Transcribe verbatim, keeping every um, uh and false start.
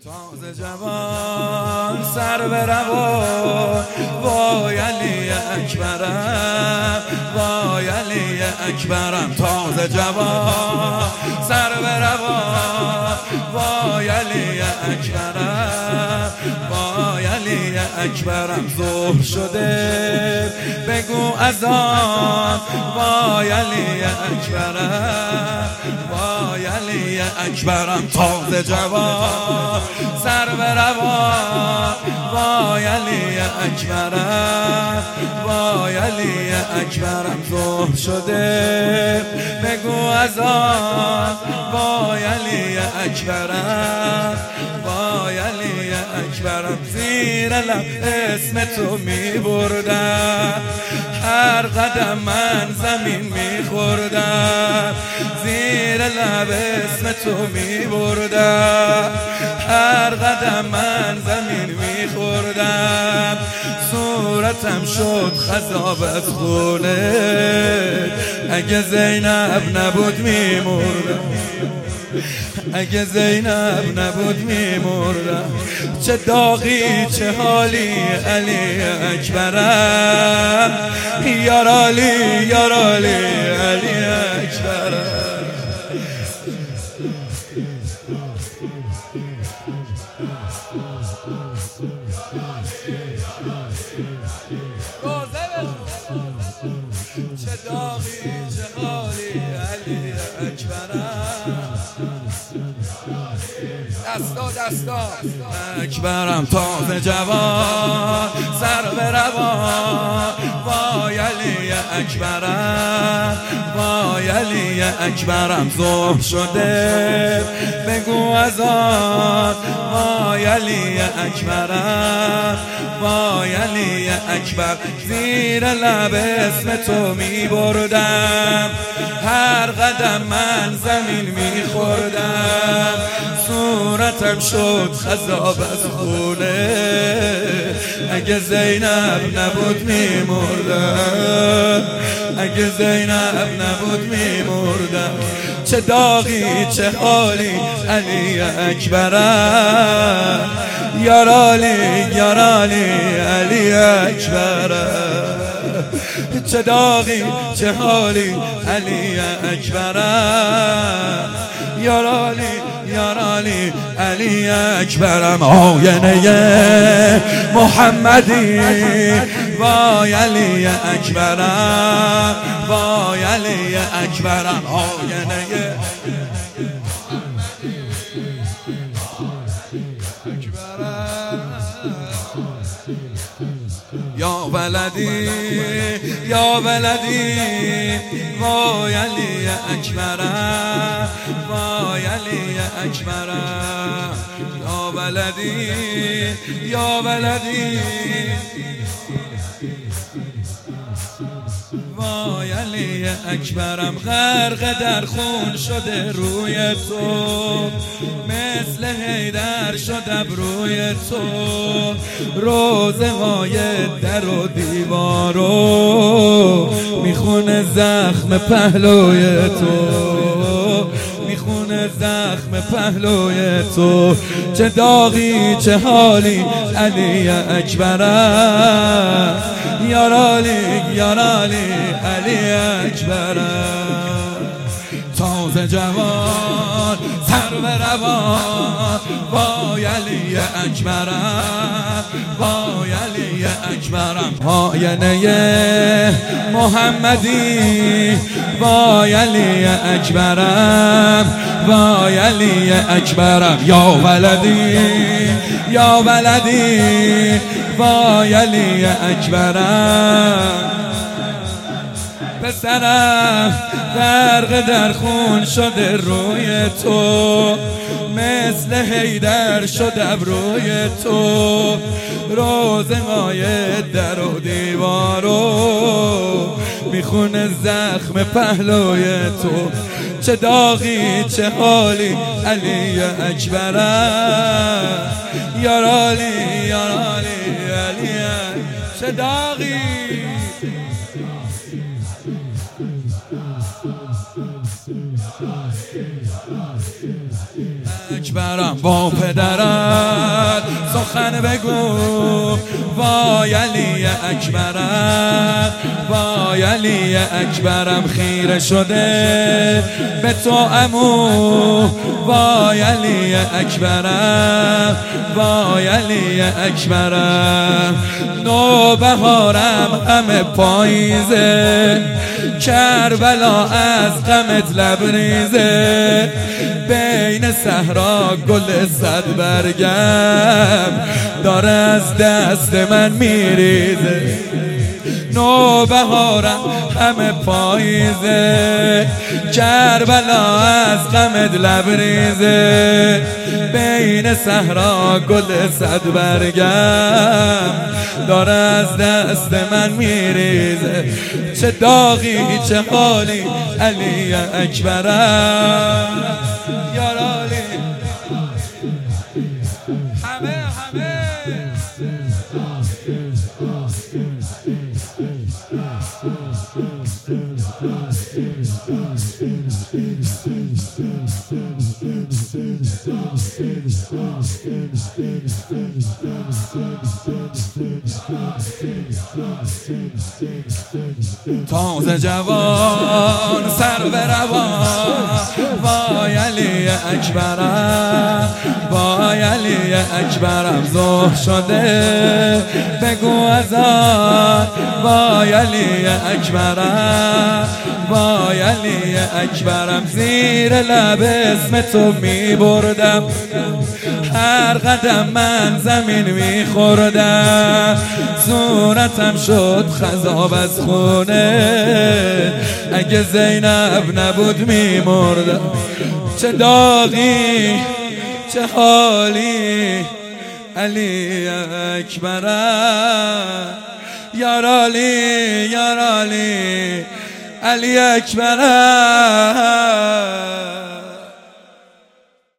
تازه جوان سر به روان وای علی اکبرم وای علی اکبرم تازه جوان سر به روان وای علی اکبرم وای علی اکبرم ظهر شده بگو اذان وای علی اکبرم وای علی اکبرم تازه جوان سر به روان وای علی اکبرم وای علی اکبرم ظهر شده بگو اذان وای علی اکبرم وای علی اکبرم زیر لب اسم تو می بردم هر قدم من زمین می خوردم زیر لب اسم تو می بردم هر قدم من زمین می خوردم صورتم شد خضاب از خونه اگه زینب نبود می مردم اگه زینب نبود می مردم چه داغی چه حالی علی اکبرم یارالی یارالی علی اکبرم چه داغی چه حالی علی اکبرم دستا دستا اکبرم تازه جوان سر به روان وای علی اکبرم وای علی اکبرم ظهر شده بگو اذان وای علی اکبرم وای علی اکبر زیر لب اسم تو می بردم هر قدم من زمین می خوردم صورتم شد خضاب از خونه اگه زینب نبود می مردم اگه زینب نبود می مردم چه داغی چه حالی علی اکبرم یارالی یارالی علی اکبرم چه داغی چه حالی علی اکبرم یارالی یارالی علی اکبرم آینه محمدی وای علی اکبرم وای علی اکبرم آینه یا ولدی یا ولدی وای علی اکبرم وای علی اکبرم یا ولدی یا ولدی وای علی اکبرم غرق در خون شده روی تو مثل حیدر شد ابروی تو روزه های در و دیوارو میخونه زخم پهلوی تو میخونه زخم پهلوی تو چه داغی چه حالی علی اکبرم یارالی یارالی علی اکبرم تازه جوان سر به روان وای علی اکبرم وای علی اکبرم آینه محمدی وای علی اکبرم وای علی اکبرم یا ولدی یا ولدی وای علی اکبرم پسرم غرق در خون شده روی تو مثل حیدر شد ابروی تو روزهای در و دیوارو میخونه زخم پهلوی تو چه داغی چه حالی علی اکبرم یارالی یارالی علی چه داغی اکبرم با پدرت سخن بگو، وای علی اکبرم، وای علی اکبرم خیره شده به تو عمو، وای علی اکبرم، وای علی اکبرم. نوبهارم همه پاییزه، کربلا از غمت لبریزه، بین صحرا گل صد برگم داره از دست من میریزه. نوبهارم همه پاییزه، کربلا از غمت لبریزه، بین صحرا گل صد برگم داره از دست من میریزه. چه داغی چه حالی علی اکبرم، یار علی همه همه. تازه جوان سر به روان، وای علی اکبرم، وای علی اکبرم ظهر شده بگو اذان، وای علی اکبرم، وای علی اکبرم زیر لب اسم تو می بردم، هر قدم من زمین می خوردم، صورتم شد خضاب از خونه، اگه زینب نبود می مردم. چه داغی چه حالی علی اکبرم، یار علی یار علی علی اکبرم.